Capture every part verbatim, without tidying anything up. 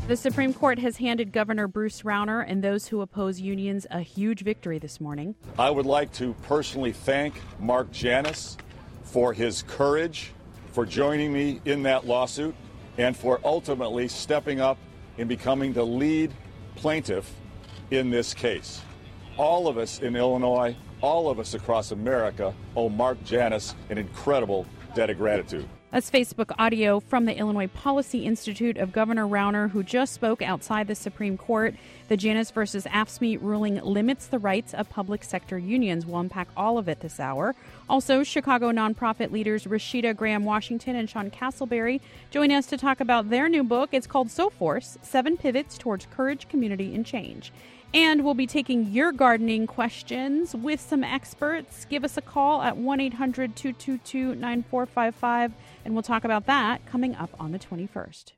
The Supreme Court has handed Governor Bruce Rauner and those who oppose unions a huge victory this morning. I would like to personally thank Mark Janus for his courage, for joining me in that lawsuit, and for ultimately stepping up and becoming the lead plaintiff in this case. All of us in Illinois, all of us across America owe Mark Janus an incredible debt of gratitude. That's Facebook audio from the Illinois Policy Institute of Governor Rauner, who just spoke outside the Supreme Court. The Janus versus AFSCME ruling limits the rights of public sector unions. We'll unpack all of it this hour. Also, Chicago nonprofit leaders Rashida Graham Washington and Sean Castleberry join us to talk about their new book. It's called So Force, Seven Pivots Towards Courage, Community, and Change. And we'll be taking your gardening questions with some experts. Give us a call at one eight hundred two two two nine four five five, and we'll talk about that coming up on the twenty-first.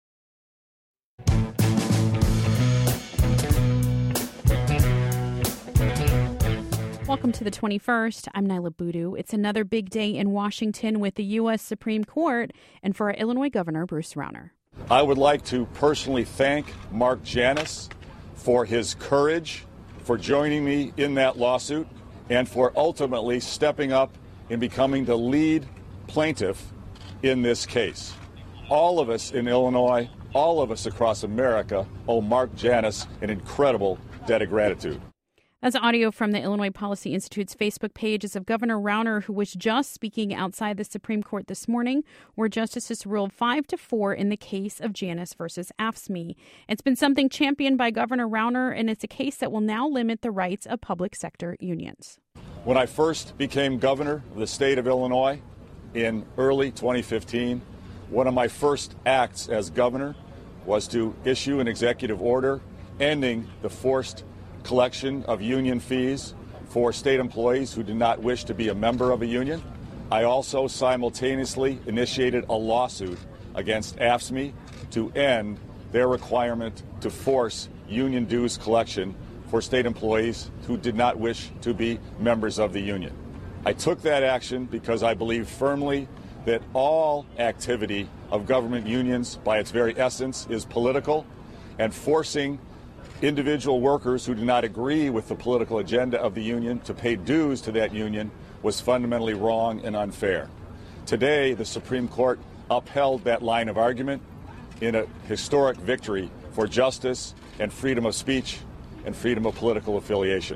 Welcome to the twenty-first. I'm Nyla Boodoo. It's another big day in Washington with the U S Supreme Court and for our Illinois Governor Bruce Rauner. I would like to personally thank Mark Janus for his courage, for joining me in that lawsuit, and for ultimately stepping up and becoming the lead plaintiff in this case. All of us in Illinois, all of us across America owe Mark Janus an incredible debt of gratitude. That's audio from the Illinois Policy Institute's Facebook pages of Governor Rauner, who was just speaking outside the Supreme Court this morning, where justices ruled five to four in the case of Janus versus AFSCME. It's been something championed by Governor Rauner, and it's a case that will now limit the rights of public sector unions. When I first became governor of the state of Illinois in early twenty fifteen, one of my first acts as governor was to issue an executive order ending the forced collection of union fees for state employees who did not wish to be a member of a union. I also simultaneously initiated a lawsuit against AFSCME to end their requirement to force union dues collection for state employees who did not wish to be members of the union. I took that action because I believe firmly that all activity of government unions, by its very essence, is political, and forcing individual workers who do not agree with the political agenda of the union to pay dues to that union was fundamentally wrong and unfair. Today, the Supreme Court upheld that line of argument in a historic victory for justice and freedom of speech and freedom of political affiliation.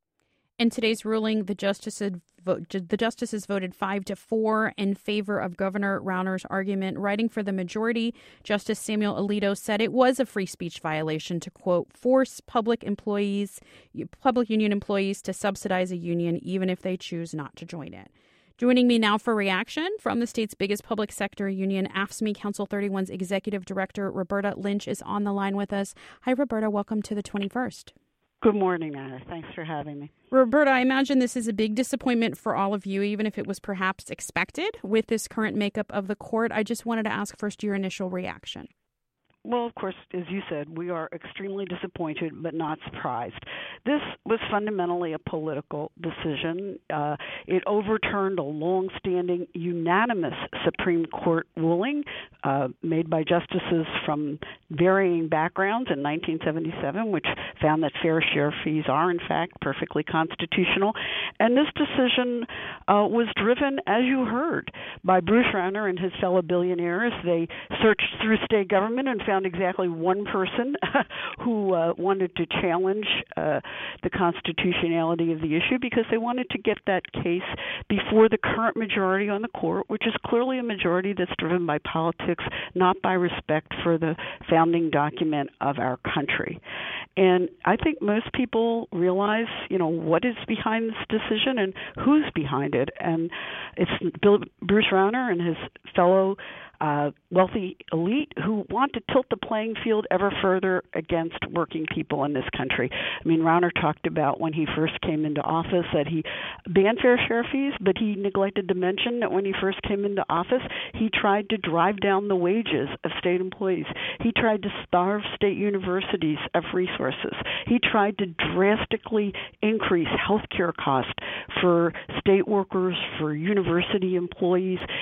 In today's ruling, the justices, the justices voted five to four in favor of Governor Rauner's argument. Writing for the majority, Justice Samuel Alito said it was a free speech violation to, quote, force public employees, public union employees to subsidize a union even if they choose not to join it. Joining me now for reaction from the state's biggest public sector union, AFSCME Council thirty-one's Executive Director Roberta Lynch is on the line with us. Hi, Roberta. Welcome to the twenty-first. Good morning, Anna. Thanks for having me. Roberta, I imagine this is a big disappointment for all of you, even if it was perhaps expected with this current makeup of the court. I just wanted to ask first your initial reaction. Well, of course, as you said, we are extremely disappointed but not surprised. This was fundamentally a political decision. Uh, it overturned a long-standing unanimous Supreme Court ruling uh, made by justices from varying backgrounds in nineteen seventy-seven, which found that fair share fees are, in fact, perfectly constitutional. And this decision uh, was driven, as you heard, by Bruce Rauner and his fellow billionaires. They searched through state government and found exactly one person who uh, wanted to challenge uh, the constitutionality of the issue because they wanted to get that case before the current majority on the court, which is clearly a majority that's driven by politics, not by respect for the founding document of our country. And I think most people realize, you know, what is behind this decision and who's behind it. And it's Bill, Bruce Rauner and his fellow uh, wealthy elite who want to tilt the playing field ever further against working people in this country. I mean, Rauner talked about when he first came into office that he banned fair share fees, but he neglected to mention that when he first came into office, he tried to drive down the wages of state employees. He tried to starve state universities of resources. He tried to drastically increase health care costs for state workers, for university employees.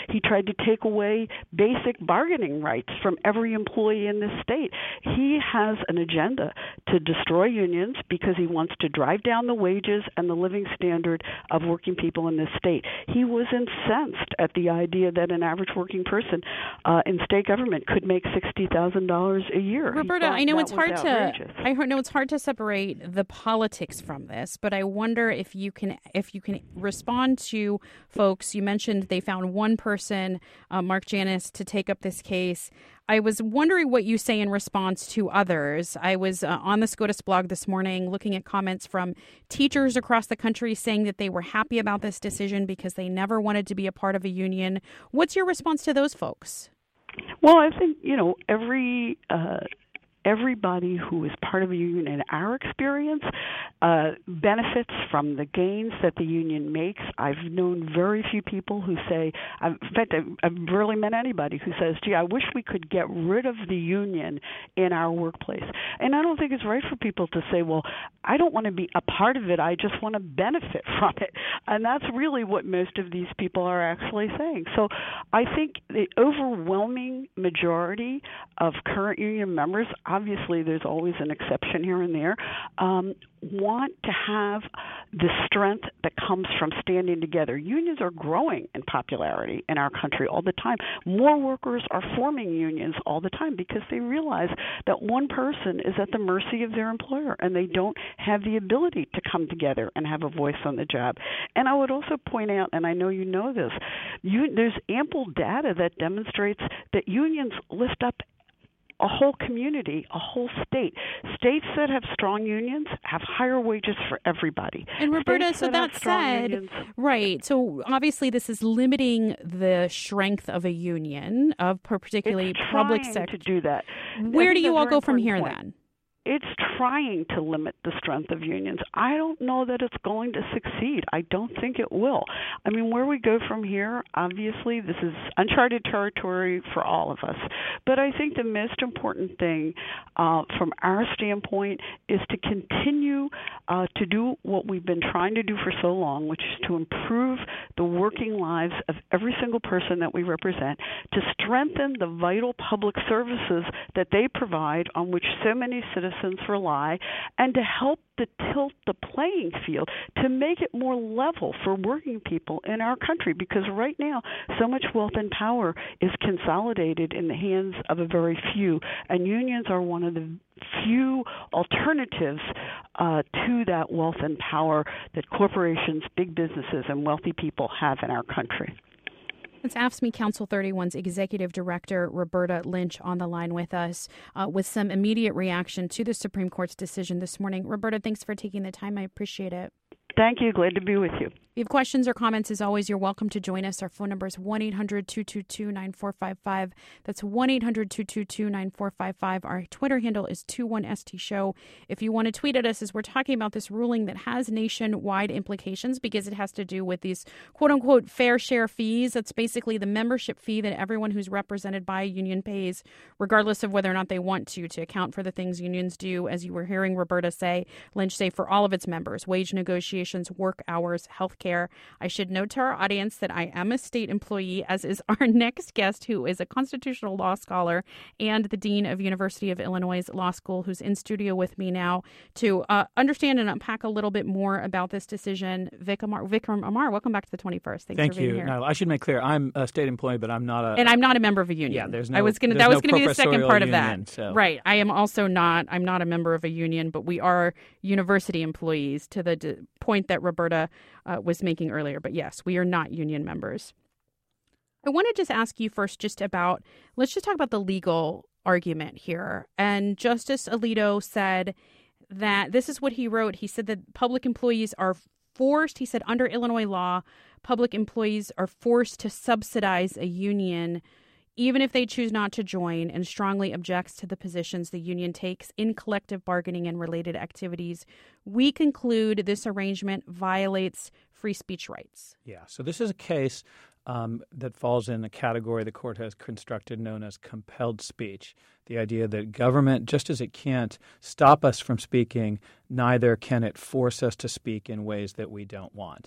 He tried to take away basic bargaining rights from every employee in this state. He has an agenda to destroy unions because he wants to drive down the wages and the living standard of working people in this state. He was incensed at the idea that an average working person uh, in state government could make sixty thousand dollars a year. Roberta, I know it's hard outrageous. to I know it's hard to separate the politics from this, but I wonder if you can if you can respond to folks. You mentioned they found one person, uh, Mark Janus, to take up this case. I was wondering what you say in response to others. I was uh, on the SCOTUS blog this morning looking at comments from teachers across the country saying that they were happy about this decision because they never wanted to be a part of a union. What's your response to those folks? Well, I think, you know, every uh, everybody who is part of a union in our experience uh, benefits from the gains that the union makes. I've known very few people who say, I've, in fact, I've, I've rarely met anybody who says, gee, I wish we could get rid of the union in our workplace. And I don't think it's right for people to say, well, I don't want to be a part of it, I just want to benefit from it. And that's really what most of these people are actually saying. So I think the overwhelming majority of current union members, obviously there's always an exception here and there, um, want to have the strength that comes from standing together. Unions are growing in popularity in our country all the time. More workers are forming unions all the time because they realize that one person is at the mercy of their employer and they don't have the ability to come together and have a voice on the job. And I would also point out, and I know you know this, you, there's ample data that demonstrates that unions lift up a whole community, a whole state. States that have strong unions have higher wages for everybody. And Roberta, States so that, that said, unions, right, so obviously this is limiting the strength of a union, of particularly public sector. to do that. Where do you all go from here point. then? It's trying to limit the strength of unions. I don't know that it's going to succeed. I don't think it will. I mean, where we go from here, obviously, this is uncharted territory for all of us. But I think the most important thing uh, from our standpoint is to continue uh, to do what we've been trying to do for so long, which is to improve the working lives of every single person that we represent, to strengthen the vital public services that they provide on which so many citizens rely, and to help to tilt the playing field to make it more level for working people in our country, because right now so much wealth and power is consolidated in the hands of a very few, and unions are one of the few alternatives uh, to that wealth and power that corporations, big businesses, and wealthy people have in our country. It's A F S C M E Council thirty-one's Executive Director, Roberta Lynch, on the line with us uh, with some immediate reaction to the Supreme Court's decision this morning. Roberta, thanks for taking the time. I appreciate it. Thank you. Glad to be with you. If you have questions or comments, as always, you're welcome to join us. Our phone number is one eight hundred two two two nine four five five. That's one eight hundred two two two nine four five five. Our Twitter handle is two one S T show. If you want to tweet at us as we're talking about this ruling that has nationwide implications because it has to do with these quote-unquote fair share fees. That's basically the membership fee that everyone who's represented by a union pays, regardless of whether or not they want to, to account for the things unions do, as you were hearing Roberta say, Lynch say, for all of its members, wage negotiations, work hours, health care. I should note to our audience that I am a state employee, as is our next guest, who is a constitutional law scholar and the dean of University of Illinois Law School, who's in studio with me now to uh, understand and unpack a little bit more about this decision. Vic Amar, Vikram Amar, welcome back to the twenty-first. Thanks Thank for being you. here. No, I should make clear, I'm a state employee, but I'm not a... And I'm not a member of a union. Yeah, there's no... I was gonna, that no was going to be the second part of union, that. So. Right. I am also not, I'm not a member of a union, but we are university employees, to the d- point that Roberta uh, was making earlier. But yes, we are not union members. I want to just ask you first just about, let's just talk about the legal argument here. And Justice Alito said that this is what he wrote. He said that public employees are forced, he said under Illinois law, public employees are forced to subsidize a union even if they choose not to join, and strongly objects to the positions the union takes in collective bargaining and related activities. We conclude this arrangement violates free speech rights. Yeah, so this is a case um, that falls in a category the court has constructed known as compelled speech. The idea that government, just as it can't stop us from speaking, neither can it force us to speak in ways that we don't want.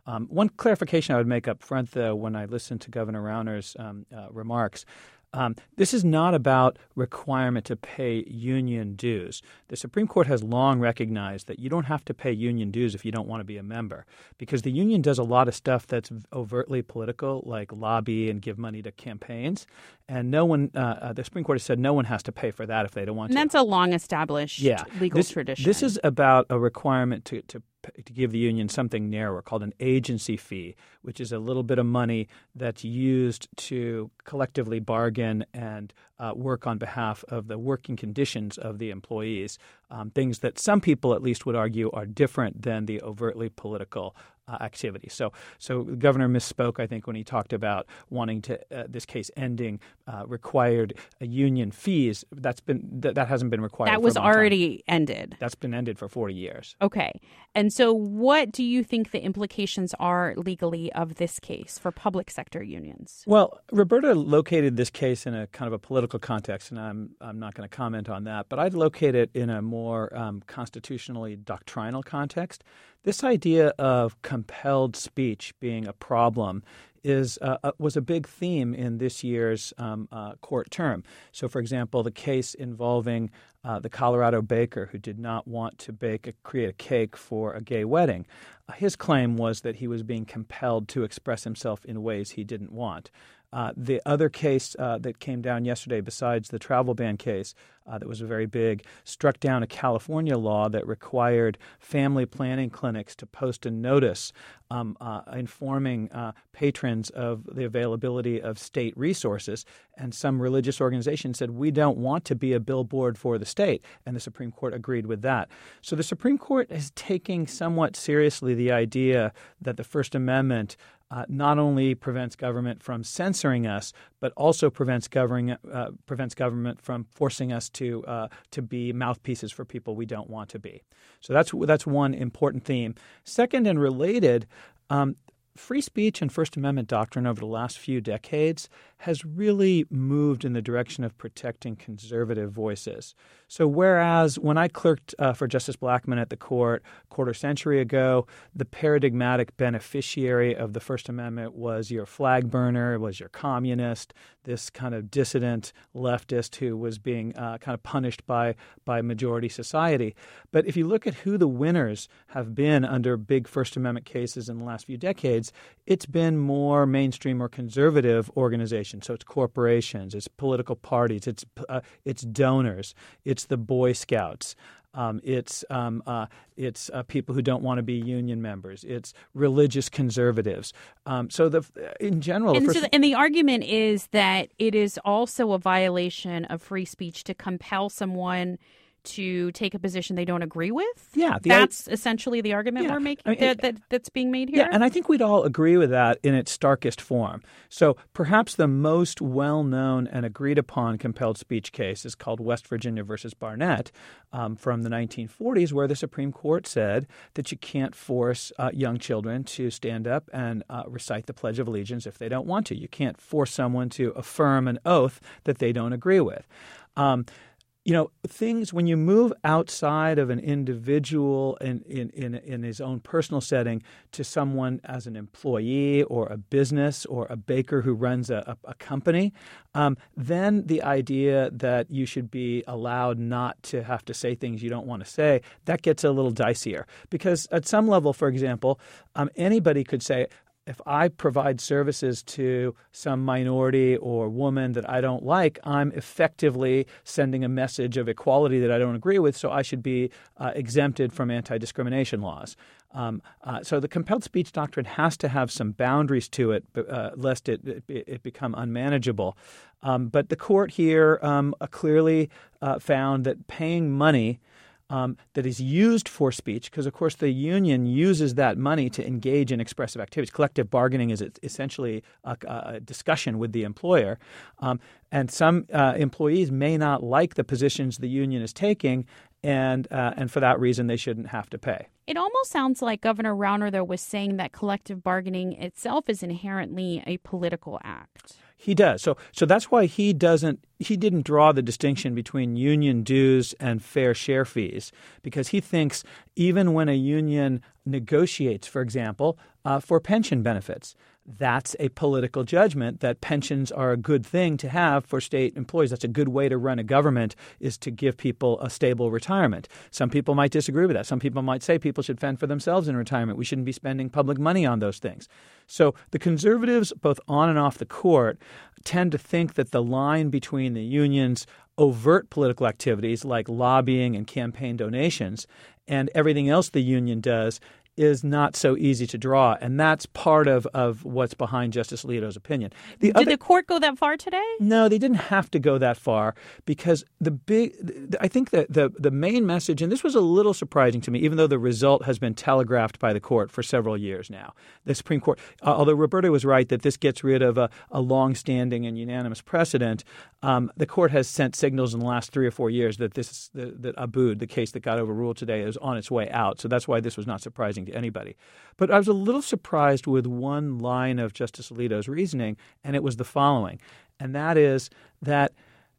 Um, one clarification I would make up front, though, when I listened to Governor Rauner's um, uh, remarks, Um, this is not about requirement to pay union dues. The Supreme Court has long recognized that you don't have to pay union dues if you don't want to be a member, because the union does a lot of stuff that's overtly political, like lobby and give money to campaigns. And no one, uh, uh, the Supreme Court has said no one has to pay for that if they don't want and to. And that's a long-established yeah. legal this, tradition. This is about a requirement to, to to give the union something narrower called an agency fee, which is a little bit of money that's used to collectively bargain and uh, work on behalf of the working conditions of the employees, um, things that some people at least would argue are different than the overtly political uh, activity. So so the governor misspoke, I think, when he talked about wanting to, uh, this case ending uh, required uh, union fees. That's been th- that hasn't been required That for was a long already time. ended. That's been ended for forty years. Okay. And so what do you think the implications are legally of this case for public sector unions? Well, Roberta located this case in a kind of a political context, and I'm I'm not going to comment on that, but I'd locate it in a more um, constitutionally doctrinal context. This idea of compelled speech being a problem is uh, uh, was a big theme in this year's um, uh, court term. So, for example, the case involving uh, the Colorado baker who did not want to bake a, create a cake for a gay wedding. Uh, his claim was that he was being compelled to express himself in ways he didn't want. Uh, the other case uh, that came down yesterday, besides the travel ban case, uh, that was very big, struck down a California law that required family planning clinics to post a notice um, uh, informing uh, patrons of the availability of state resources. And some religious organizations said, we don't want to be a billboard for the state. And the Supreme Court agreed with that. So the Supreme Court is taking somewhat seriously the idea that the First Amendment Uh, not only prevents government from censoring us, but also prevents government uh, prevents government from forcing us to uh, to be mouthpieces for people we don't want to be. So that's that's one important theme. Second, and related, um, free speech and First Amendment doctrine over the last few decades has really moved in the direction of protecting conservative voices. So whereas when I clerked uh, for Justice Blackmun at the court a quarter century ago, the paradigmatic beneficiary of the First Amendment was your flag burner, was your communist, this kind of dissident leftist who was being uh, kind of punished by, by majority society. But if you look at who the winners have been under big First Amendment cases in the last few decades, it's been more mainstream or conservative organizations. So it's corporations, it's political parties, it's uh, it's donors, it's the Boy Scouts, um, it's um, uh, it's uh, people who don't want to be union members, it's religious conservatives. Um, so the in general, and, the so first... the, and the argument is that it is also a violation of free speech to compel someone to take a position they don't agree with? Yeah. The, that's essentially the argument yeah, we're making I mean, that, that that's being made here? Yeah, and I think we'd all agree with that in its starkest form. So perhaps the most well-known and agreed-upon compelled speech case is called West Virginia versus Barnett um, from the nineteen forties, where the Supreme Court said that you can't force uh, young children to stand up and uh, recite the Pledge of Allegiance if they don't want to. You can't force someone to affirm an oath that they don't agree with. Um, You know, things when you move outside of an individual in, in, in, in his own personal setting to someone as an employee or a business or a baker who runs a, a, a company, um, then the idea that you should be allowed not to have to say things you don't want to say, that gets a little dicier. Because at some level, for example, um, anybody could say, if I provide services to some minority or woman that I don't like, I'm effectively sending a message of equality that I don't agree with, so I should be uh, exempted from anti-discrimination laws. Um, uh, so the compelled speech doctrine has to have some boundaries to it, uh, lest it, it, it become unmanageable. Um, but the court here um, uh, clearly uh, found that paying money Um, that is used for speech, because, of course, the union uses that money to engage in expressive activities. Collective bargaining is essentially a, a discussion with the employer. Um, and some uh, employees may not like the positions the union is taking, and uh, and for that reason, they shouldn't have to pay. It almost sounds like Governor Rauner, though, was saying that collective bargaining itself is inherently a political act. He does. So so that's why he doesn't he didn't draw the distinction between union dues and fair share fees because he thinks even when a union negotiates, for example, uh, for pension benefits, that's a political judgment that pensions are a good thing to have for state employees. That's a good way to run a government, is to give people a stable retirement. Some people might disagree with that. Some people might say people should fend for themselves in retirement. We shouldn't be spending public money on those things. So the conservatives, both on and off the court, tend to think that the line between the union's overt political activities like lobbying and campaign donations and everything else the union does is not so easy to draw. And that's part of, of what's behind Justice Alito's opinion. The Did other, the court go that far today? No, they didn't have to go that far because the big – I think that the, the main message – and this was a little surprising to me, even though the result has been telegraphed by the court for several years now. The Supreme Court uh, – although Roberta was right that this gets rid of a, a longstanding and unanimous precedent, um, the court has sent signals in the last three or four years that this that, that Abood, the case that got overruled today, is on its way out. So that's why this was not surprising to anybody. But I was a little surprised with one line of Justice Alito's reasoning, and it was the following, and that is that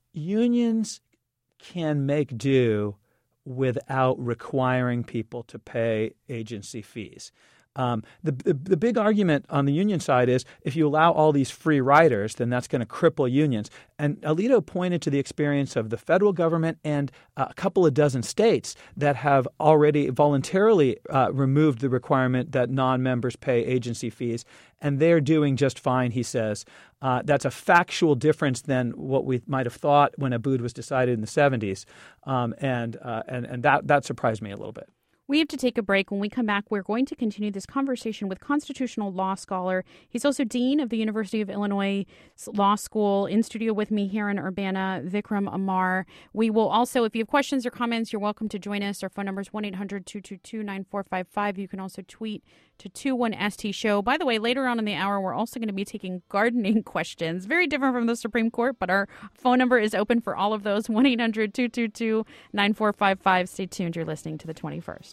unions can make do without requiring people to pay agency fees. Um, the, the the big argument on the union side is if you allow all these free riders, then that's going to cripple unions. And Alito pointed to the experience of the federal government and a couple of dozen states that have already voluntarily uh, removed the requirement that non-members pay agency fees, and they're doing just fine, he says. Uh, that's a factual difference than what we might have thought when Abood was decided in the seventies, um, and uh, and and that that surprised me a little bit. We have to take a break. When we come back, we're going to continue this conversation with constitutional law scholar. He's also dean of the University of Illinois Law School. In studio with me here in Urbana, Vikram Amar. We will also, if you have questions or comments, you're welcome to join us. Our phone number is one eight hundred two two two nine four five five. You can also tweet to two one S T show. By the way, later on in the hour, we're also going to be taking gardening questions. Very different from the Supreme Court, but our phone number is open for all of those. one eight hundred two two two nine four five five. Stay tuned. You're listening to The twenty-first.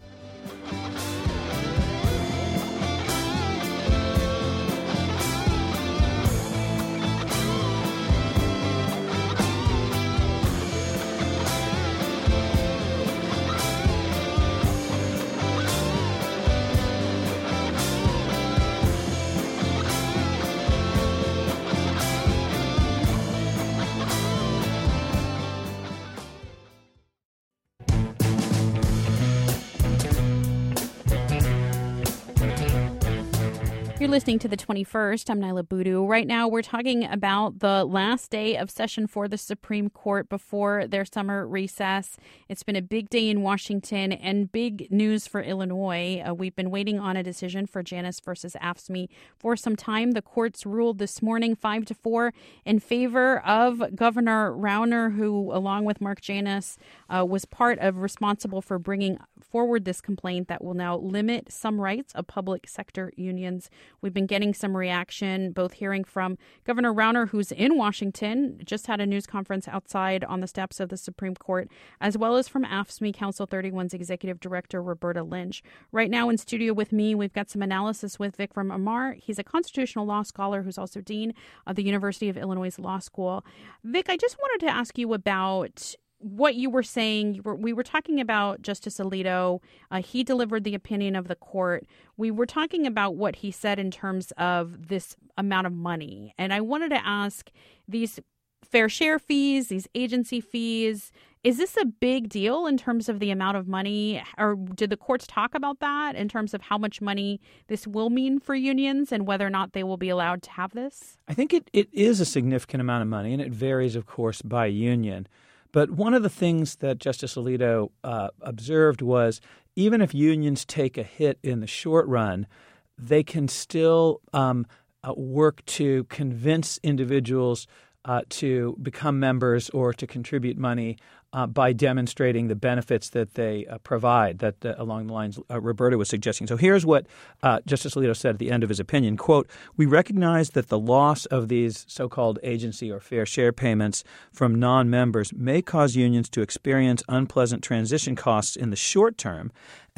You're listening to The twenty-first. I'm Nyla Boodoo. Right now, we're talking about the last day of session for the Supreme Court before their summer recess. It's been a big day in Washington and big news for Illinois. Uh, we've been waiting on a decision for Janus versus AFSCME for some time. The courts ruled this morning five to four in favor of Governor Rauner, who, along with Mark Janus, uh, was part of responsible for bringing forward this complaint that will now limit some rights of public sector unions. We've been getting some reaction, both hearing from Governor Rauner, who's in Washington, just had a news conference outside on the steps of the Supreme Court, as well as from AFSCME Council thirty-one's Executive Director, Roberta Lynch. Right now in studio with me, we've got some analysis with Vikram Amar. He's a constitutional law scholar who's also dean of the University of Illinois Law School. Vic, I just wanted to ask you about what you were saying. You were, we were talking about Justice Alito. Uh, he delivered the opinion of the court. We were talking about what he said in terms of this amount of money. And I wanted to ask, these fair share fees, these agency fees, is this a big deal in terms of the amount of money? Or did the courts talk about that in terms of how much money this will mean for unions and whether or not they will be allowed to have this? I think it, it is a significant amount of money, and it varies, of course, by union. But one of the things that Justice Alito uh, observed was even if unions take a hit in the short run, they can still um, uh, work to convince individuals uh, to become members or to contribute money uh, by demonstrating the benefits that they uh, provide, that uh, along the lines uh, Roberta was suggesting. So here's what uh, Justice Alito said at the end of his opinion, quote, "We recognize that the loss of these so-called agency or fair share payments from non-members may cause unions to experience unpleasant transition costs in the short term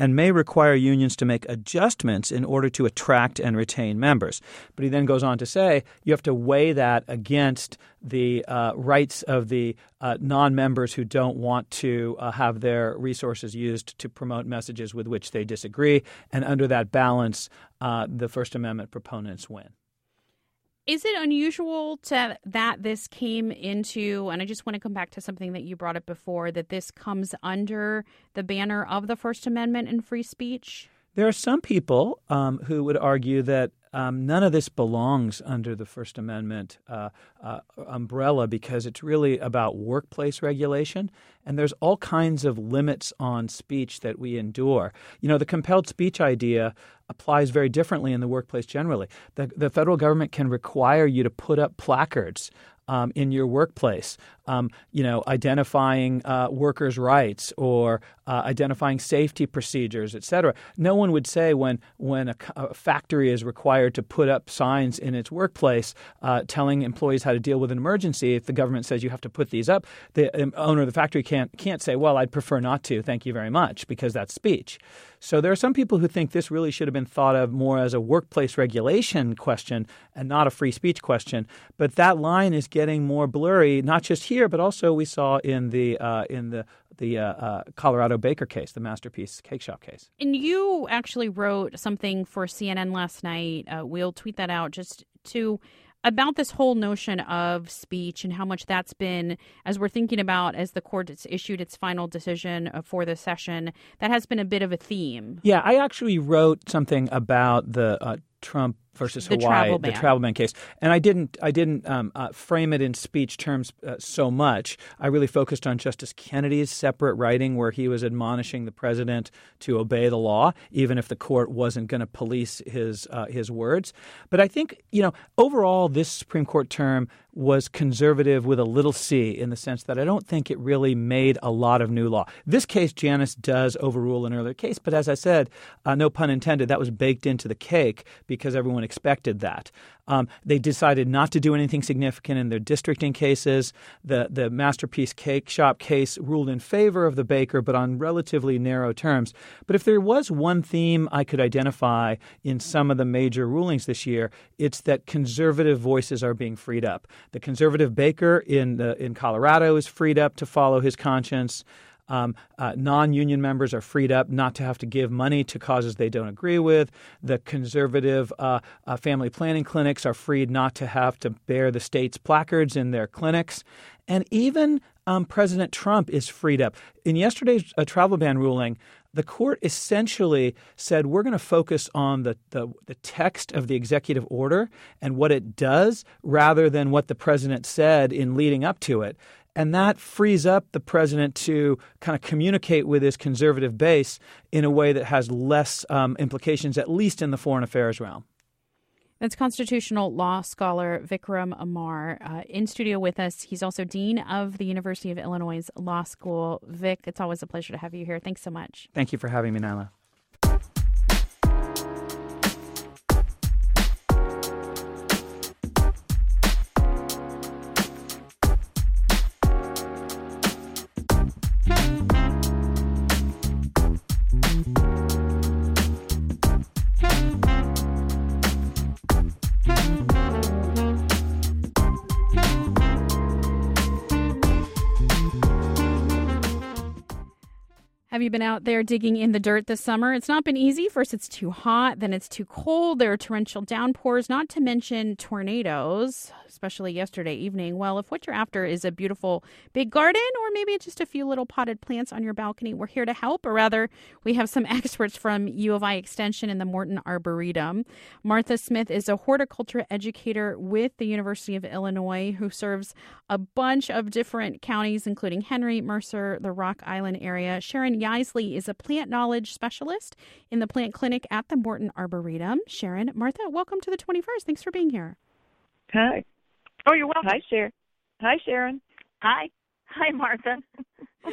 and may require unions to make adjustments in order to attract and retain members. But he then goes on to say you have to weigh that against the uh, rights of the uh, non-members who don't want to uh, have their resources used to promote messages with which they disagree. And under that balance, uh, the First Amendment proponents win. Is it unusual to, that this came into, and I just want to come back to something that you brought up before, that this comes under the banner of the First Amendment and free speech? There are some people um, who would argue that um, none of this belongs under the First Amendment uh, uh, umbrella because it's really about workplace regulation, and there's all kinds of limits on speech that we endure. You know, the compelled speech idea applies very differently in the workplace generally. The, the federal government can require you to put up placards Um, in your workplace, um, you know, identifying uh, workers' rights or uh, identifying safety procedures, et cetera. No one would say when when a, a factory is required to put up signs in its workplace uh, telling employees how to deal with an emergency, if the government says you have to put these up, the owner of the factory can't can't say, well, I'd prefer not to, thank you very much, because that's speech. So there are some people who think this really should have been thought of more as a workplace regulation question and not a free speech question. But that line is getting more blurry, not just here, but also we saw in the uh, in the the uh, uh, Colorado Baker case, the Masterpiece Cake Shop case. And you actually wrote something for C N N last night. Uh, we'll tweet that out just to about this whole notion of speech and how much that's been, as we're thinking about as the court has issued its final decision for the session, that has been a bit of a theme. Yeah, I actually wrote something about the uh, Trump versus the Hawaii, travel the travel ban case, and I didn't, I didn't um, uh, frame it in speech terms uh, so much. I really focused on Justice Kennedy's separate writing, where he was admonishing the president to obey the law, even if the court wasn't going to police his uh, his words. But I think, you know, overall, this Supreme Court term was conservative with a little c, in the sense that I don't think it really made a lot of new law. This case, Janice does overrule an earlier case, but as I said, uh, no pun intended, that was baked into the cake because everyone expected that. Um, they decided not to do anything significant in their districting cases. The the Masterpiece Cake Shop case ruled in favor of the baker, but on relatively narrow terms. But if there was one theme I could identify in some of the major rulings this year, it's that conservative voices are being freed up. The conservative baker in the, in Colorado is freed up to follow his conscience. Um, uh, non-union members are freed up not to have to give money to causes they don't agree with. The conservative uh, uh, family planning clinics are freed not to have to bear the state's placards in their clinics. And even um, President Trump is freed up. In yesterday's uh, travel ban ruling, the court essentially said we're going to focus on the, the, the text of the executive order and what it does rather than what the president said in leading up to it. And that frees up the president to kind of communicate with his conservative base in a way that has less um, implications, at least in the foreign affairs realm. That's constitutional law scholar Vikram Amar uh, in studio with us. He's also dean of the University of Illinois Law School. Vic, it's always a pleasure to have you here. Thanks so much. Thank you for having me, Nyla. Have you been out there digging in the dirt this summer? It's not been easy. First, it's too hot. Then it's too cold. There are torrential downpours, not to mention tornadoes, especially yesterday evening. Well, if what you're after is a beautiful big garden or maybe just a few little potted plants on your balcony, we're here to help. Or rather, we have some experts from U of I Extension and the Morton Arboretum. Martha Smith is a horticulture educator with the University of Illinois who serves a bunch of different counties, including Henry, Mercer, the Rock Island area. Sharon Yaisley is a plant knowledge specialist in the plant clinic at the Morton Arboretum. Sharon, Martha, welcome to the twenty-first. Thanks for being here. Hi. Oh, you're welcome. Hi, Sharon. Hi, Sharon. Hi. Hi, Martha.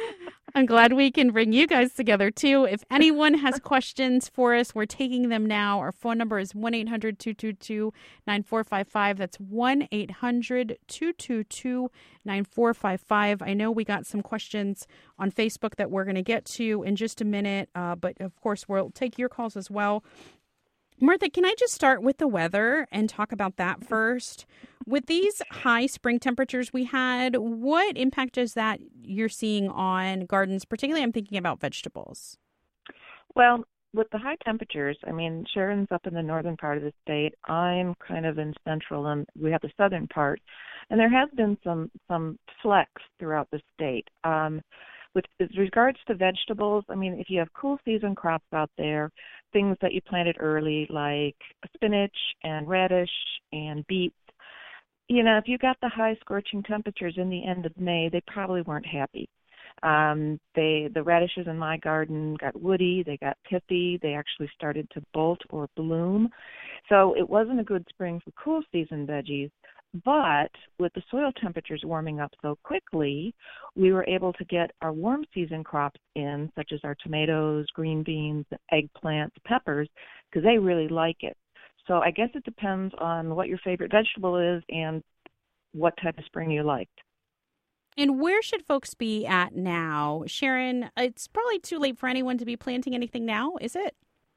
I'm glad we can bring you guys together, too. If anyone has questions for us, we're taking them now. Our phone number is one eight hundred two two two nine four five five. That's one eight hundred two two two nine four five five. I know we got some questions on Facebook that we're going to get to in just a minute, uh, but of course, we'll take your calls as well. Martha, can I just start with the weather and talk about that first? With these high spring temperatures we had, what impact is that you're seeing on gardens? Particularly, I'm thinking about vegetables. Well, with the high temperatures, I mean, Sharon's up in the northern part of the state. I'm kind of in central, and we have the southern part. And there has been some, some flex throughout the state. Um, With regards to vegetables, I mean, if you have cool season crops out there, things that you planted early like spinach and radish and beets, you know, if you got the high scorching temperatures in the end of May, they probably weren't happy. Um, they the radishes in my garden got woody, they got pithy, they actually started to bolt or bloom. So it wasn't a good spring for cool season veggies. But with the soil temperatures warming up so quickly, we were able to get our warm season crops in, such as our tomatoes, green beans, eggplants, peppers, because they really like it. So I guess it depends on what your favorite vegetable is and what type of spring you liked. And where should folks be at now? Sharon, it's probably too late for anyone to be planting anything now, is it?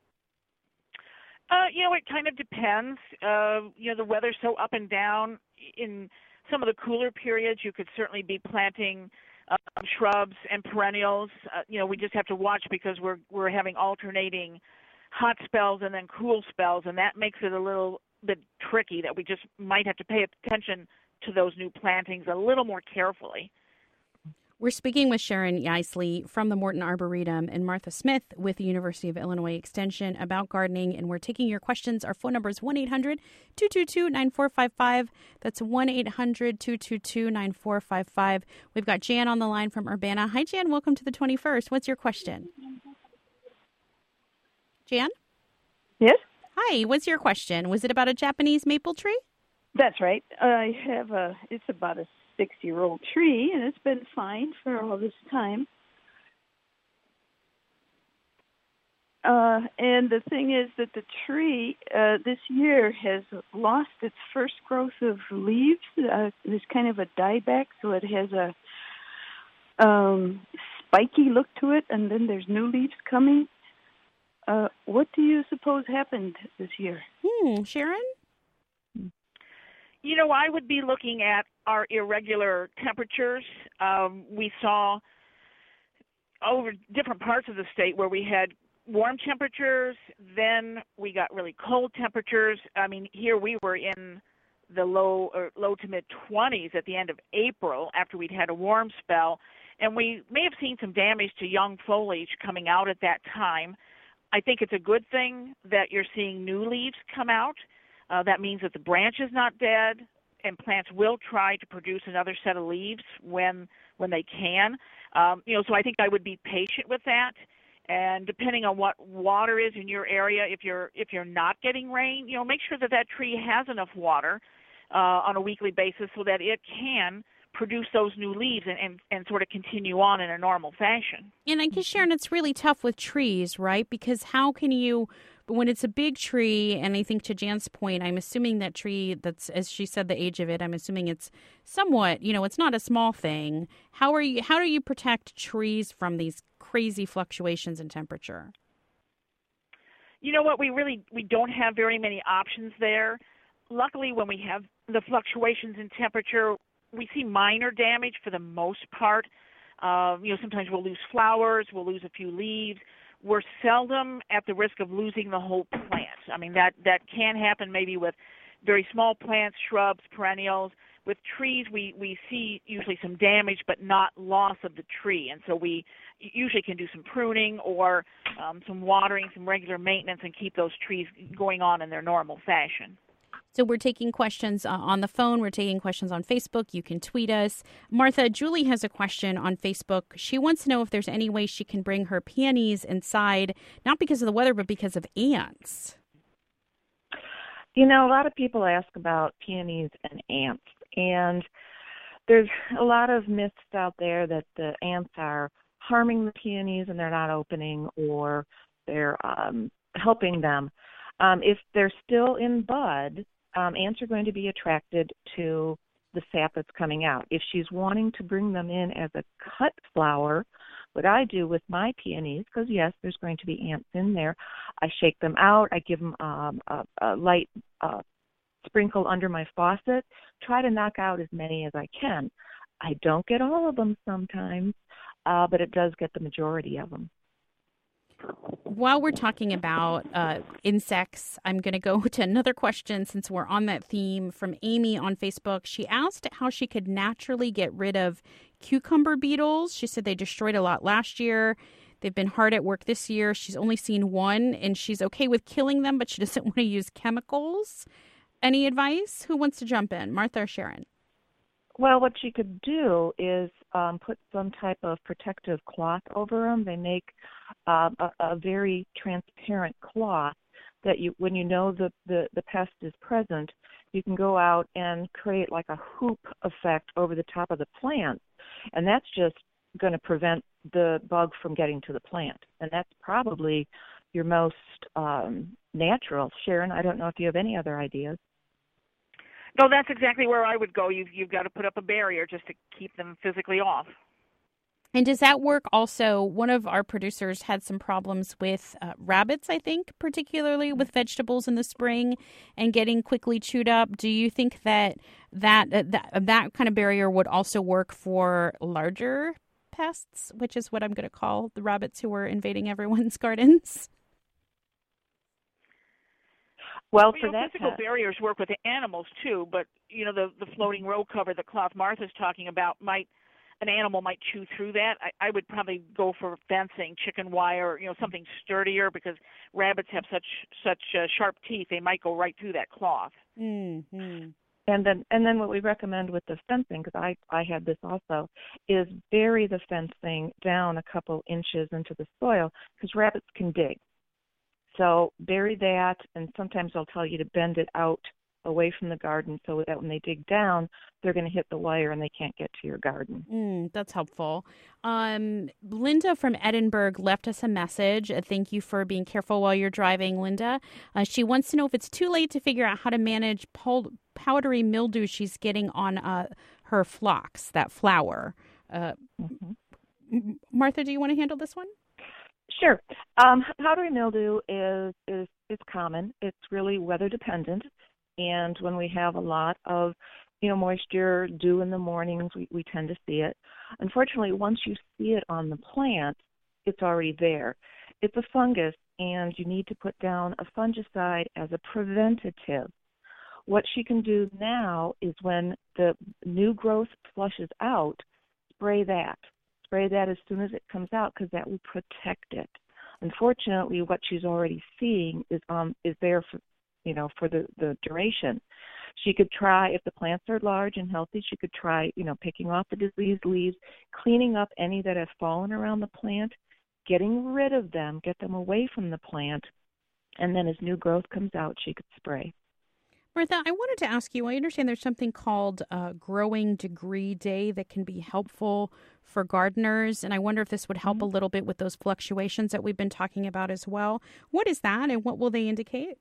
Uh, you know, it kind of depends. Uh, you know, the weather's so up and down. In some of the cooler periods, you could certainly be planting uh, shrubs and perennials. Uh, you know, we just have to watch because we're we're having alternating hot spells and then cool spells, and that makes it a little bit tricky that we just might have to pay attention to those new plantings a little more carefully. We're speaking with Sharon Yaisley from the Morton Arboretum and Martha Smith with the University of Illinois Extension about gardening, and we're taking your questions. Our phone number is one eight hundred two two two nine four five five. That's one eight hundred two two two nine four five five. We've got Jan on the line from Urbana. Hi, Jan. Welcome to the twenty-first. What's your question? Jan? Yes? Hi. What's your question? Was it about a Japanese maple tree? That's right. I have a, it's about a six-year-old tree, and it's been fine for all this time. Uh, and the thing is that the tree uh, this year has lost its first growth of leaves. Uh, there's kind of a dieback, so it has a um, spiky look to it, and then there's new leaves coming. Uh, what do you suppose happened this year? Hmm, Sharon? You know, I would be looking at our irregular temperatures. Um, we saw over different parts of the state where we had warm temperatures, then we got really cold temperatures. I mean, here we were in the low or low to mid twenties at the end of April after we'd had a warm spell, and we may have seen some damage to young foliage coming out at that time. I think it's a good thing that you're seeing new leaves come out. Uh, that means that the branch is not dead, and plants will try to produce another set of leaves when when they can. Um, you know, so I think I would be patient with that. And depending on what water is in your area, if you're if you're not getting rain, you know, make sure that that tree has enough water uh, on a weekly basis so that it can produce those new leaves and, and, and sort of continue on in a normal fashion. And I guess, Sharon, it's really tough with trees, right? Because how can you, when it's a big tree, and I think to Jan's point, I'm assuming that tree that's, as she said, the age of it, I'm assuming it's somewhat, you know, it's not a small thing. How are you, how do you protect trees from these crazy fluctuations in temperature? You know what, we really, we don't have very many options there. Luckily, when we have the fluctuations in temperature, we see minor damage for the most part. Uh, you know, sometimes we'll lose flowers, we'll lose a few leaves. We're seldom at the risk of losing the whole plant. I mean, that, that can happen maybe with very small plants, shrubs, perennials. With trees, we, we see usually some damage, but not loss of the tree. And so we usually can do some pruning or um, some watering, some regular maintenance, and keep those trees going on in their normal fashion. So we're taking questions uh, on the phone. We're taking questions on Facebook. You can tweet us. Martha, Julie has a question on Facebook. She wants to know if there's any way she can bring her peonies inside, not because of the weather, but because of ants. You know, a lot of people ask about peonies and ants, and there's a lot of myths out there that the ants are harming the peonies and they're not opening, or they're um, helping them. Um, if they're still in bud, um, ants are going to be attracted to the sap that's coming out. If she's wanting to bring them in as a cut flower, what I do with my peonies, because yes, there's going to be ants in there, I shake them out, I give them um, a, a light uh, sprinkle under my faucet, try to knock out as many as I can. I don't get all of them sometimes, uh, but it does get the majority of them. While we're talking about uh, insects, I'm going to go to another question since we're on that theme from Amy on Facebook. She asked how she could naturally get rid of cucumber beetles. She said they destroyed a lot last year. They've been hard at work this year. She's only seen one, and she's okay with killing them, but she doesn't want to use chemicals. Any advice? Who wants to jump in? Martha or Sharon? Well, what she could do is um, put some type of protective cloth over them. They make uh, a, a very transparent cloth that you, when you know the, the, the pest is present, you can go out and create like a hoop effect over the top of the plant. And that's just going to prevent the bug from getting to the plant. And that's probably your most um, natural. Sharon, I don't know if you have any other ideas. No, that's exactly where I would go. You've, you've got to put up a barrier just to keep them physically off. And does that work also? One of our producers had some problems with uh, rabbits, I think, particularly with vegetables in the spring and getting quickly chewed up. Do you think that that, uh, that, that kind of barrier would also work for larger pests, which is what I'm going to call the rabbits who were invading everyone's gardens? Well, well for you know, that physical pest, barriers work with the animals too, but you know the the floating row cover, the cloth Martha's talking about, might an animal might chew through that. I, I would probably go for fencing, chicken wire, you know, something sturdier, because rabbits have such such uh, sharp teeth; they might go right through that cloth. Mm-hmm. And then, and then what we recommend with the fencing, because I I had this also, is bury the fencing down a couple inches into the soil, because rabbits can dig. So bury that, and sometimes I'll tell you to bend it out away from the garden so that when they dig down, they're going to hit the wire and they can't get to your garden. Mm, that's helpful. Um, Linda from Edinburgh left us a message. Uh, thank you for being careful while you're driving, Linda. Uh, she wants to know if it's too late to figure out how to manage pol- powdery mildew she's getting on uh, her phlox, that flower. Uh, mm-hmm. Martha, do you want to handle this one? Sure. Um, powdery mildew is, is is common. It's really weather dependent, and when we have a lot of, you know, moisture, dew in the mornings, we, we tend to see it. Unfortunately, once you see it on the plant, it's already there. It's a fungus, and you need to put down a fungicide as a preventative. What she can do now is when the new growth flushes out, spray that. Spray that as soon as it comes out, because that will protect it. Unfortunately, what she's already seeing is um is there for, you know, for the, the duration. She could try, if the plants are large and healthy, she could try, you know, picking off the diseased leaves, cleaning up any that have fallen around the plant, getting rid of them, get them away from the plant, and then as new growth comes out, she could spray. Martha, I wanted to ask you, I understand there's something called uh, Growing Degree Day that can be helpful for gardeners, and I wonder if this would help mm-hmm. a little bit with those fluctuations that we've been talking about as well. What is that, and what will they indicate?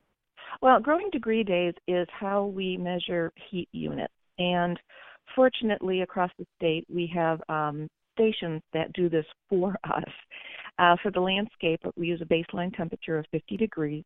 Well, Growing Degree Days is how we measure heat units, and fortunately across the state we have um, stations that do this for us. Uh, for the landscape, we use a baseline temperature of fifty degrees,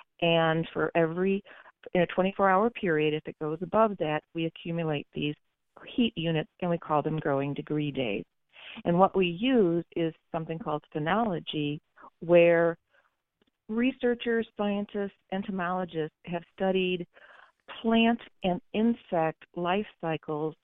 and for every in a twenty-four hour period, if it goes above that, we accumulate these heat units, and we call them growing degree days. And what we use is something called phenology, where researchers, scientists, entomologists have studied plant and insect life cycles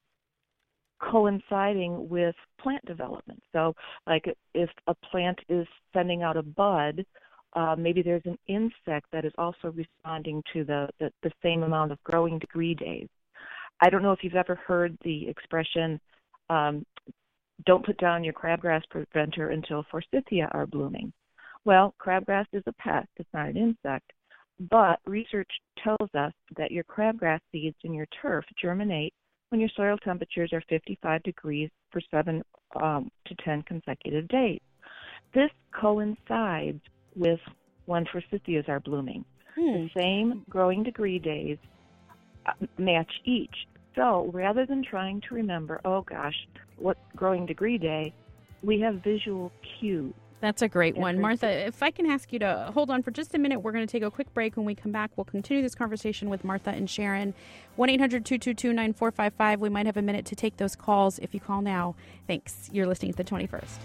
coinciding with plant development. So, like if a plant is sending out a bud, Uh, maybe there's an insect that is also responding to the, the, the same amount of growing degree days. I don't know if you've ever heard the expression, um, don't put down your crabgrass preventer until forsythia are blooming. Well, crabgrass is a pest, it's not an insect, but research tells us that your crabgrass seeds in your turf germinate when your soil temperatures are fifty-five degrees for seven um, to ten consecutive days. This coincides with when forsythias are blooming. Hmm. The same growing degree days match each. So rather than trying to remember, oh gosh, what growing degree day, we have visual cues. That's a great one. Martha, if I can ask you to hold on for just a minute, we're going to take a quick break. When we come back, we'll continue this conversation with Martha and Sharon. one eight hundred two two two nine four five five. We might have a minute to take those calls if you call now. Thanks. You're listening to The twenty-first.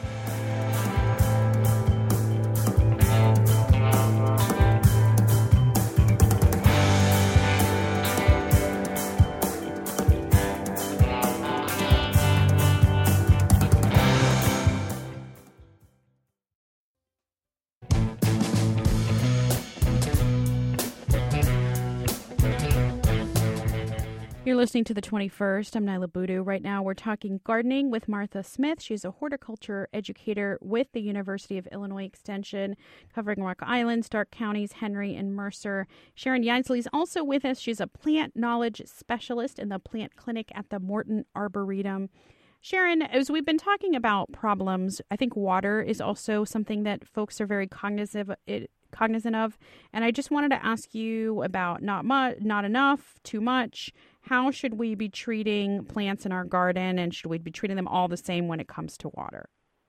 You're listening to The twenty-first. I'm Nyla Boodoo. Right now we're talking gardening with Martha Smith. She's a horticulture educator with the University of Illinois Extension, covering Rock Island, Stark Counties, Henry, and Mercer. Sharon Yaisley is also with us. She's a plant knowledge specialist in the plant clinic at the Morton Arboretum. Sharon, as we've been talking about problems, I think water is also something that folks are very cognizant of. It, cognizant of. And I just wanted to ask you about not much, not enough, too much. How should we be treating plants in our garden, and should we be treating them all the same when it comes to water?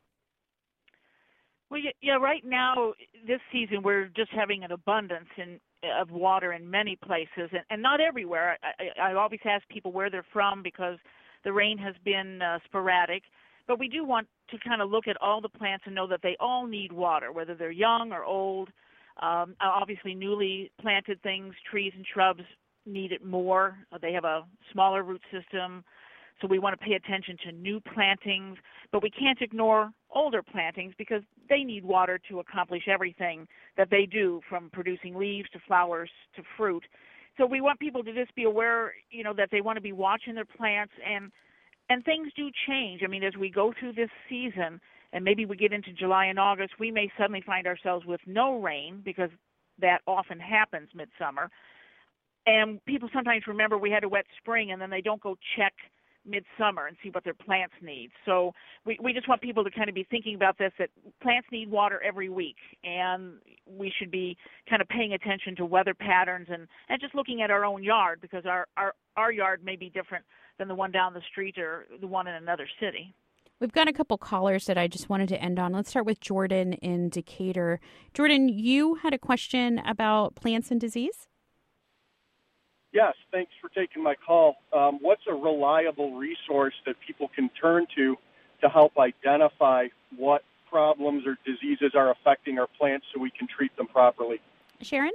Well, yeah, right now, this season, we're just having an abundance in, of water in many places, and, and not everywhere. I, I always ask people where they're from because the rain has been uh, sporadic. But we do want to kind of look at all the plants and know that they all need water, whether they're young or old. Um, obviously, newly planted things, trees and shrubs, need it more. They have a smaller root system, so we want to pay attention to new plantings. But we can't ignore older plantings because they need water to accomplish everything that they do, from producing leaves to flowers to fruit. So we want people to just be aware, you know, that they want to be watching their plants, and and things do change. I mean, as we go through this season, and maybe we get into July and August, we may suddenly find ourselves with no rain, because that often happens midsummer. And people sometimes remember we had a wet spring, and then they don't go check midsummer and see what their plants need. So we, we just want people to kind of be thinking about this, that plants need water every week, and we should be kind of paying attention to weather patterns and, and just looking at our own yard, because our, our, our yard may be different than the one down the street or the one in another city. We've got a couple callers that I just wanted to end on. Let's start with Jordan in Decatur. Jordan, you had a question about plants and disease? Yes, thanks for taking my call. Um, what's a reliable resource that people can turn to to help identify what problems or diseases are affecting our plants so we can treat them properly? Sharon?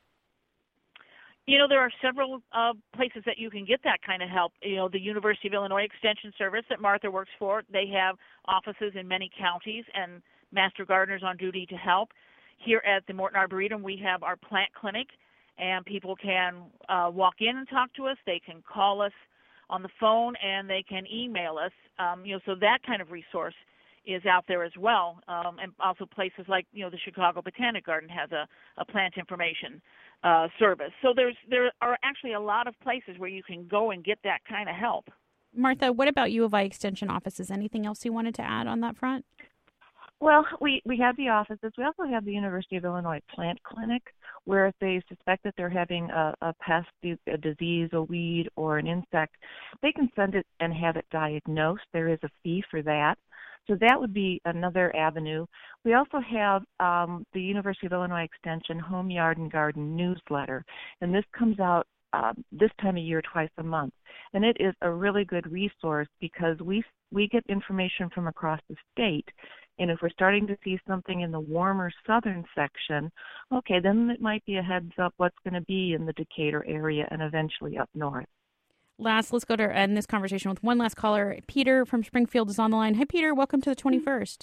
You know, there are several uh, places that you can get that kind of help. You know, the University of Illinois Extension Service that Martha works for, they have offices in many counties and master gardeners on duty to help. Here at the Morton Arboretum, we have our plant clinic, and people can uh, walk in and talk to us. They can call us on the phone, and they can email us. Um, you know, so that kind of resource is out there as well. Um, and also places like, you know, the Chicago Botanic Garden has a, a plant information uh, service. So there's there are actually a lot of places where you can go and get that kind of help. Martha, what about U of I Extension offices? Anything else you wanted to add on that front? Well, we, we have the offices. We also have the University of Illinois Plant Clinic, where if they suspect that they're having a, a pest, a disease, a weed, or an insect, they can send it and have it diagnosed. There is a fee for that. So that would be another avenue. We also have um, the University of Illinois Extension Home Yard and Garden newsletter, and this comes out uh, this time of year twice a month. And it is a really good resource because we we get information from across the state. And if we're starting to see something in the warmer southern section, okay, then it might be a heads up what's going to be in the Decatur area and eventually up north. Last, let's go to end this conversation with one last caller. Peter from Springfield is on the line. Hi, Peter. Welcome to the twenty-first.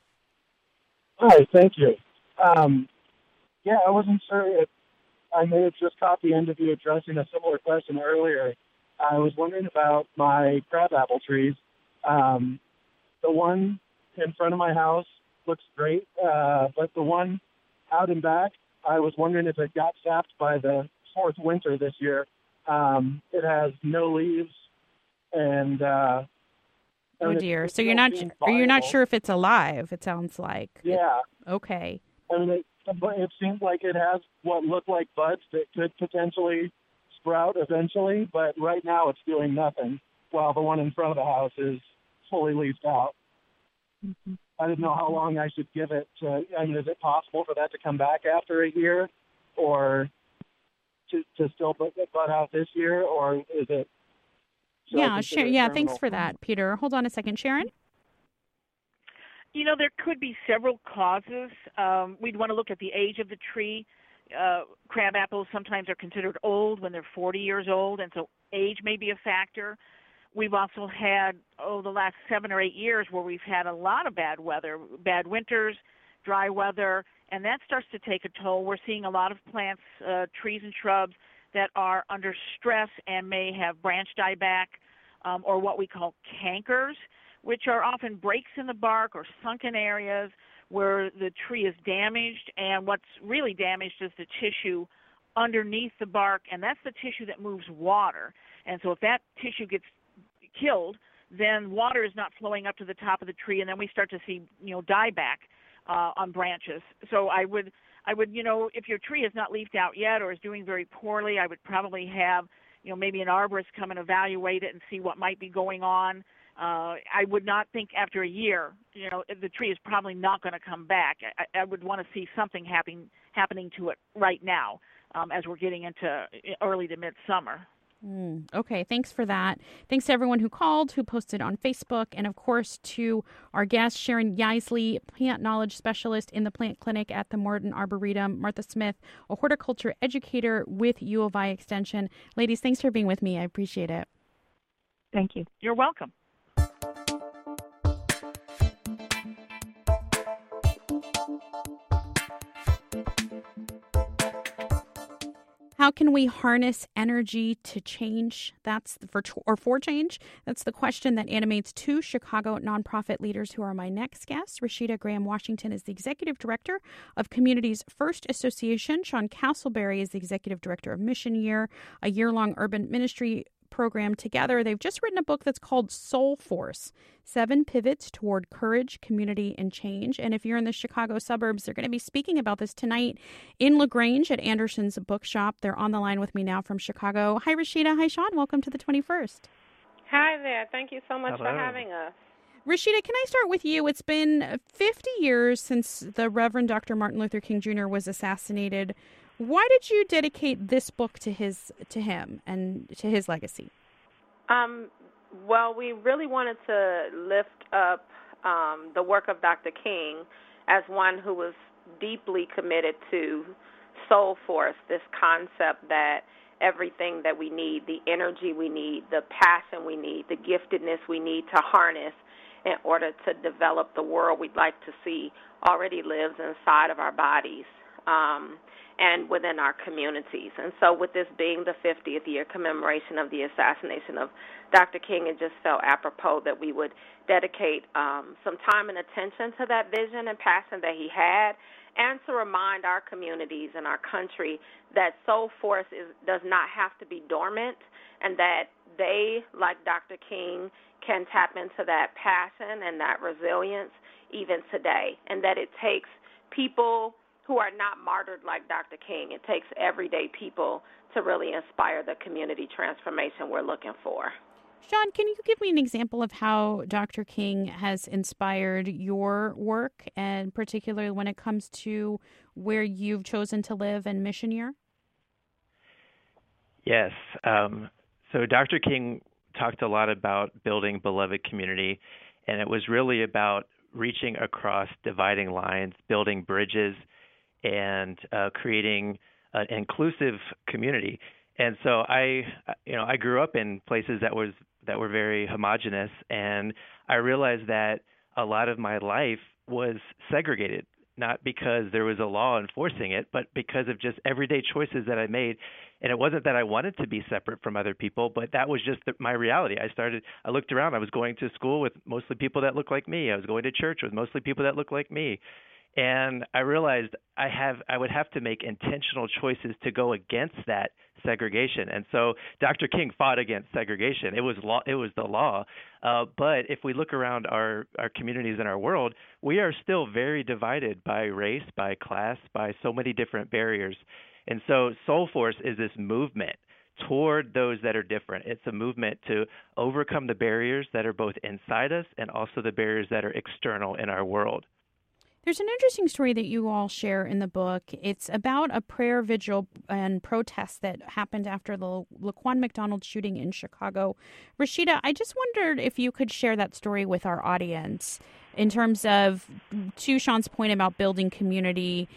Hi, thank you. Um, yeah, I wasn't sure if I may have just caught the end of you addressing a similar question earlier. I was wondering about my crabapple trees. Um, the one in front of my house looks great, uh, but the one out and back, I was wondering if it got sapped by the fourth winter this year. Um, it has no leaves, and uh, Oh and it, dear. it So you're still not seems or you're not viable. sure if it's alive, it sounds like. Yeah. Okay. I mean, it, but it seems like it has what look like buds that could potentially sprout eventually, but right now it's doing nothing, while the one in front of the house is fully leafed out. Mm-hmm. I didn't know how long I should give it. To, I mean, is it possible for that to come back after a year, or to, to still bud bud out this year, or is it? should I Yeah, consider Sha- it yeah, terminal? thanks for that, Peter. Hold on a second, Sharon. You know, there could be several causes. Um, we'd want to look at the age of the tree. Uh, crab apples sometimes are considered old when they're forty years old, and so age may be a factor. We've also had, oh, the last seven or eight years where we've had a lot of bad weather, bad winters, dry weather, and that starts to take a toll. We're seeing a lot of plants, uh, trees and shrubs that are under stress and may have branch dieback um, or what we call cankers, which are often breaks in the bark or sunken areas where the tree is damaged, and what's really damaged is the tissue underneath the bark, and that's the tissue that moves water. And so if that tissue gets killed, then water is not flowing up to the top of the tree, and then we start to see, you know, dieback uh, on branches. So I would, I would, you know, if your tree is not leafed out yet or is doing very poorly, I would probably have, you know, maybe an arborist come and evaluate it and see what might be going on. Uh, I would not think after a year, you know, the tree is probably not going to come back. I, I would want to see something happening happening to it right now um, as we're getting into early to midsummer. Mm, okay, thanks for that. Thanks to everyone who called, who posted on Facebook, and of course to our guest, Sharon Yaisley, plant knowledge specialist in the plant clinic at the Morton Arboretum, Martha Smith, a horticulture educator with U of I Extension. Ladies, thanks for being with me. I appreciate it. Thank you. You're welcome. How can we harness energy to change? That's for or for change. That's the question that animates two Chicago nonprofit leaders who are my next guests. Rashida Graham Washington is the executive director of Communities First Association. Sean Castleberry is the executive director of Mission Year, a year-long urban ministry program. Together, they've just written a book that's called Soul Force, Seven Pivots Toward Courage, Community, and Change. And if you're in the Chicago suburbs, they're going to be speaking about this tonight in LaGrange at Anderson's Bookshop. They're on the line with me now from Chicago. Hi, Rashida. Hi, Sean. Welcome to the twenty-first. Hi there. Thank you so much Hello. for having us. Rashida, can I start with you? It's been fifty years since the Reverend Doctor Martin Luther King Junior was assassinated. Why did you dedicate this book to his to him and to his legacy? Um, well, we really wanted to lift up um, the work of Doctor King as one who was deeply committed to Soul Force, this concept that everything that we need, the energy we need, the passion we need, the giftedness we need to harness in order to develop the world we'd like to see already lives inside of our bodies. Um, and within our communities. And so with this being the fiftieth year commemoration of the assassination of Doctor King, it just felt apropos that we would dedicate um, some time and attention to that vision and passion that he had, and to remind our communities and our country that Soul Force is, does not have to be dormant, and that they, like Doctor King, can tap into that passion and that resilience even today, and that it takes people who are not martyred like Doctor King. It takes everyday people to really inspire the community transformation we're looking for. Sean, can you give me an example of how Doctor King has inspired your work, and particularly when it comes to where you've chosen to live and Mission Year? Yes. Um, so Doctor King talked a lot about building beloved community, and it was really about reaching across dividing lines, building bridges, and uh, creating an inclusive community. And so I, you know, I grew up in places that was that were very homogenous, and I realized that a lot of my life was segregated, not because there was a law enforcing it, but because of just everyday choices that I made. And it wasn't that I wanted to be separate from other people, but that was just the, my reality. I started, I looked around. I was going to school with mostly people that looked like me. I was going to church with mostly people that looked like me. And I realized I have I would have to make intentional choices to go against that segregation. And so Doctor King fought against segregation. It was law. It was the law. Uh, but if we look around our, our communities and our world, we are still very divided by race, by class, by so many different barriers. And so Soul Force is this movement toward those that are different. It's a movement to overcome the barriers that are both inside us and also the barriers that are external in our world. There's an interesting story that you all share in the book. It's about a prayer vigil and protest that happened after the Laquan McDonald shooting in Chicago. Rashida, I just wondered if you could share that story with our audience in terms of, to Sean's point about building community.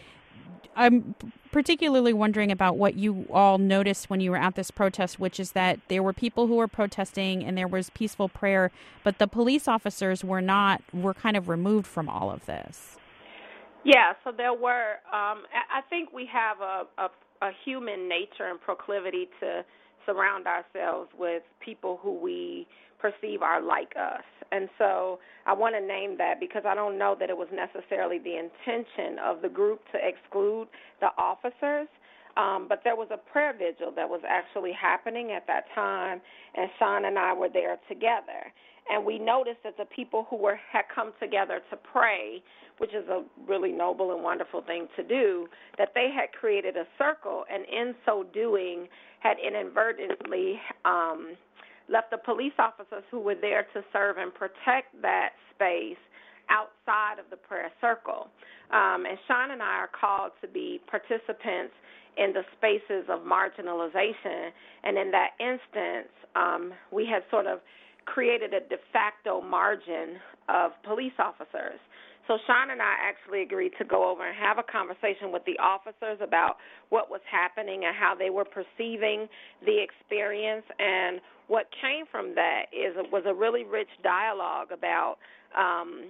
I'm particularly wondering about what you all noticed when you were at this protest, which is that there were people who were protesting and there was peaceful prayer, but the police officers were not, were kind of removed from all of this. Yeah, so there were, um, I think we have a, a, a human nature and proclivity to surround ourselves with people who we perceive are like us. And so I want to name that because I don't know that it was necessarily the intention of the group to exclude the officers, um, but there was a prayer vigil that was actually happening at that time, and Sean and I were there together. And we noticed that the people who were had come together to pray, which is a really noble and wonderful thing to do, that they had created a circle, and in so doing had inadvertently um, left the police officers who were there to serve and protect that space outside of the prayer circle. Um, and Sean and I are called to be participants in the spaces of marginalization. And in that instance, um, we had sort of created a de facto margin of police officers. So Sean and I actually agreed to go over and have a conversation with the officers about what was happening and how they were perceiving the experience. And what came from that is it was a really rich dialogue about um,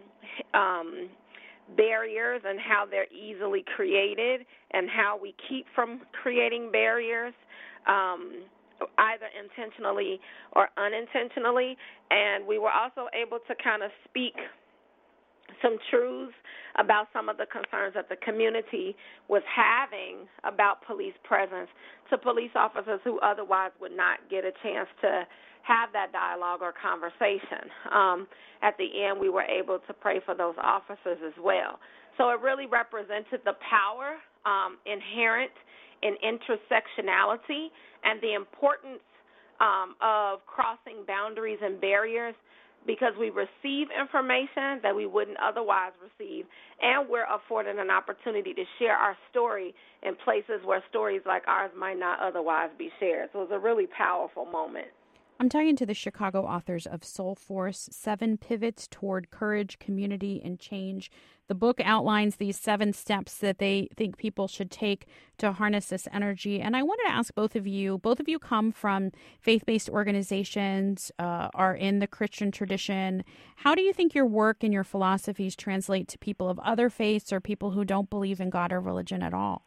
um, barriers and how they're easily created and how we keep from creating barriers, um, either intentionally or unintentionally. And we were also able to kind of speak some truths about some of the concerns that the community was having about police presence to police officers who otherwise would not get a chance to have that dialogue or conversation. Um, at the end, we were able to pray for those officers as well. So it really represented the power um, inherent in intersectionality and the importance um, of crossing boundaries and barriers, because we receive information that we wouldn't otherwise receive, and we're afforded an opportunity to share our story in places where stories like ours might not otherwise be shared. So it was a really powerful moment. I'm talking to the Chicago authors of Soul Force, Seven Pivots Toward Courage, Community, and Change. The book outlines these seven steps that they think people should take to harness this energy. And I wanted to ask both of you, both of you come from faith-based organizations, uh, are in the Christian tradition. How do you think your work and your philosophies translate to people of other faiths or people who don't believe in God or religion at all?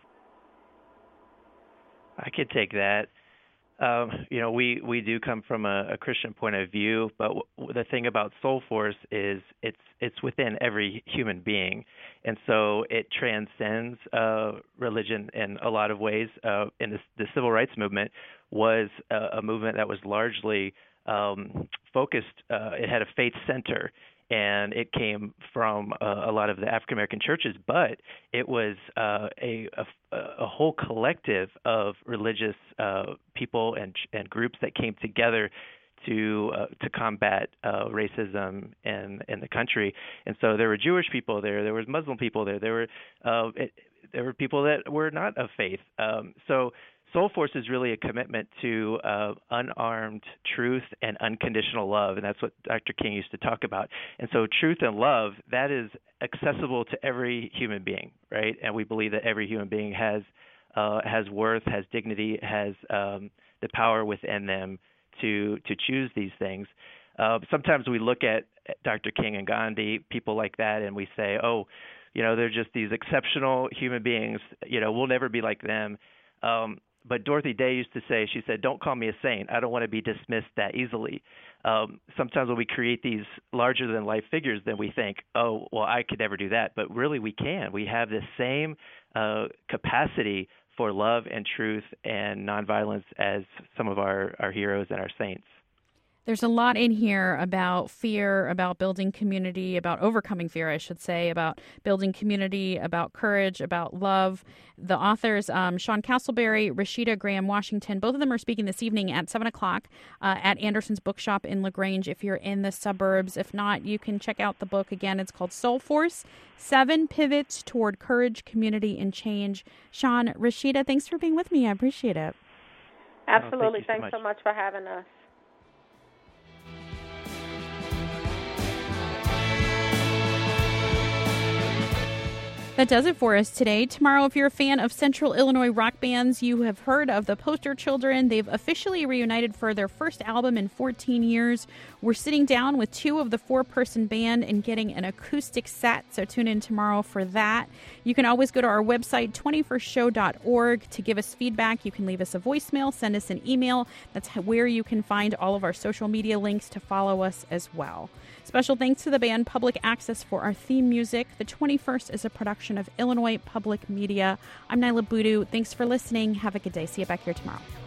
I could take that. Um, you know, we, we do come from a, a Christian point of view, but w- the thing about Soul Force is it's it's within every human being, and so it transcends uh, religion in a lot of ways. Uh, and the, the civil rights movement was a, a movement that was largely um, focused. Uh, it had a faith center, and it came from uh, a lot of the African American churches, but it was uh, a, a, a whole collective of religious uh, people and and groups that came together to uh, to combat uh, racism in in the country. And so there were Jewish people there, there was Muslim people there, there were uh, it, there were people that were not of faith. Um, so Soul Force is really a commitment to uh, unarmed truth and unconditional love, and that's what Doctor King used to talk about. And so truth and love, that is accessible to every human being, right? And we believe that every human being has uh, has worth, has dignity, has um, the power within them to to choose these things. Uh, sometimes we look at Doctor King and Gandhi, people like that, and we say, oh, you know, they're just these exceptional human beings. You know, we'll never be like them. Um, But Dorothy Day used to say, she said, don't call me a saint. I don't want to be dismissed that easily. um, sometimes when we create these larger-than-life figures, then we think, oh, well, I could never do that. But really, we can. We have the same uh, capacity for love and truth and nonviolence as some of our, our heroes and our saints. There's a lot in here about fear, about building community, about overcoming fear, I should say, about building community, about courage, about love. The authors, um, Sean Castleberry, Rashida Graham Washington, both of them are speaking this evening at seven o'clock uh, at Anderson's Bookshop in LaGrange if you're in the suburbs. If not, you can check out the book. Again, it's called Soul Force, Seven Pivots Toward Courage, Community, and Change. Sean, Rashida, thanks for being with me. I appreciate it. Absolutely. Oh, thank thanks so, so much for having us. That does it for us today. Tomorrow, if you're a fan of Central Illinois rock bands, you have heard of the Poster Children. They've officially reunited for their first album in fourteen years. We're sitting down with two of the four-person band and getting an acoustic set, so tune in tomorrow for that. You can always go to our website, twenty-first show dot org, to give us feedback. You can leave us a voicemail, send us an email. That's where you can find all of our social media links to follow us as well. Special thanks to the band Public Access for our theme music. The twenty-first is a production of Illinois Public Media. I'm Nyla Boodoo. Thanks for listening. Have a good day. See you back here tomorrow.